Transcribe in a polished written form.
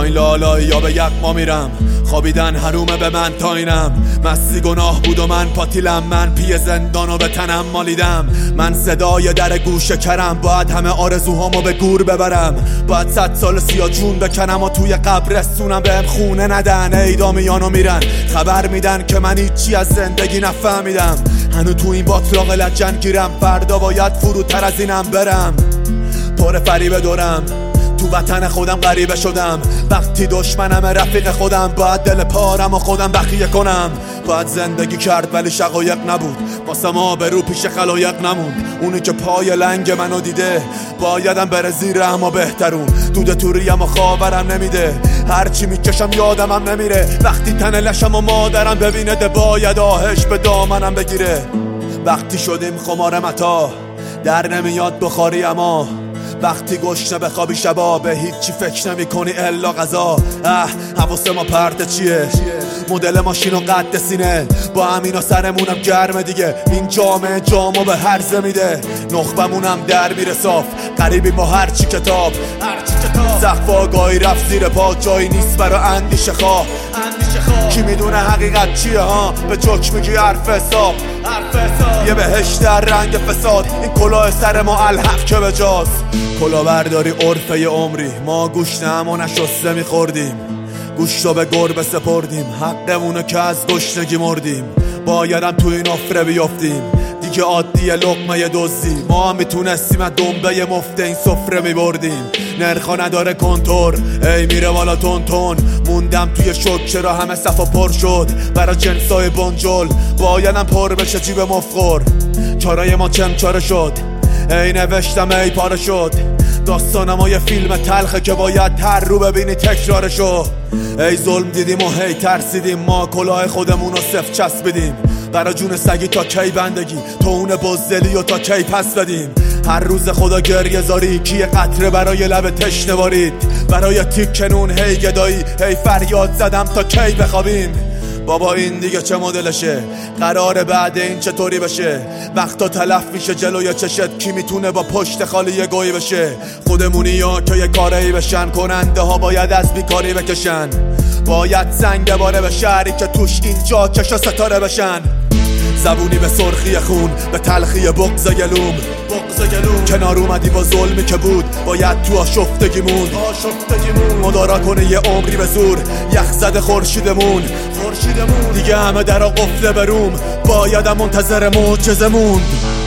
این لالایی یا به یقما میرم، خوابیدن حرومه به من تا اینم. مستی گناه بود و من پاتیلم، من پی زندان و به تنم مالیدم. من صدای در گوش کرم، باید همه آرزوهامو به گور ببرم. باید 100 سال سیاه جون بکنم و توی قبرستونم بهم خونه ندن. اعدامیانو میرن خبر میدن که من هیچی از زندگی نفهمیدم. هنو تو این باطلاق لجن گیرم، فردا باید فروتر از اینم برم. پر فریب دورم، تو وطن خودم غریبه شدم. وقتی دشمنم رفیق خودم، باید دل پارم و خودم بخیه کنم. باید زندگی کرد ولی شقایق نبود، واسه ما به رو پیش خلایق نموند. اونی که پای لنگ منو دیده بایدم بره زیر اما بهترون. دود توریم و خاورم نمیده، هرچی میکشم یادمم نمیره. وقتی تن لشم و مادرم ببینه ده باید آهش به دامنم بگیره. وقتی شدیم خمار متا در نمیاد بخاری، اما وقتی گشنه بخوابی شبا به هیچی فکر نمی کنی الا غذا. حواس ما پرده چیه؟ مدل ماشین و قد سینه، با همینا سرمونم گرمه دیگه. این جامعه جامو به هرزه میده، نخبمونم در میره صاف. قریبی با هرچی کتاب سقف آگاهی رفت زیر پا، جایی نیست برا اندیشه خواه. کی میدونه حقیقت چیه ها؟ به جوک میگی حرف حساب. یه بهشت در رنگ فساد، این کلاه سر ما الحق که بجاست. کلاه برداری عرفه عمری، ما گوشت همو نشسته میخوردیم. گوشت رو به گربه سپردیم، حقمونو که از گشنگی مردیم. بایدم تو این افره بیافتیم، دیگه عادیه لقمه دزدی. ما هم میتونستیم از دنبه مفته این سفره میبردیم. نرخا نداره کنتور، ای میره بالا تون تون. موندم توی شک چرا همه صفا پر شد برا جنسای بنجل. بایدم پر بشه جیب مفخور، چارای ما چمچاره شد. ای نوشتم ای پاره شد، داستانم یه فیلم تلخه که باید هر رو ببینی تکرارشو. ای ظلم دیدیم و هی ترسیدیم، ما کلاه خودمون رو صف چسبیدیم. برا جون سگی تا کی بندگی، تو اون بزدلی و تا کی پس بدیم. هر روز خدا گریه زاری، کی قطره برای لب تشنه بارید. برای تیکنون هی گدایی، هی فریاد زدم تا کی بخوابیم. بابا این دیگه چه مدلشه؟ قراره بعد این چطوری بشه؟ وقتا تلف میشه جلوی چشت، کی میتونه با پشت خالی یه گویی بشه؟ خودمونی یا که یه کاری بشن، کننده ها باید از بیکاری بکشن. باید سنگ باره به شهری که توش اینجا چشا ستاره بشن. زبونی به سرخی خون، به تلخی بغض گلوم. کنار اومدی با ظلمی که بود، باید تو آشفتگی موند. مدارا کنه یه عمری به زور، یخ زده خورشیدمون. دیگه همه درا قفله بروم، بایدم منتظر معجزه موند.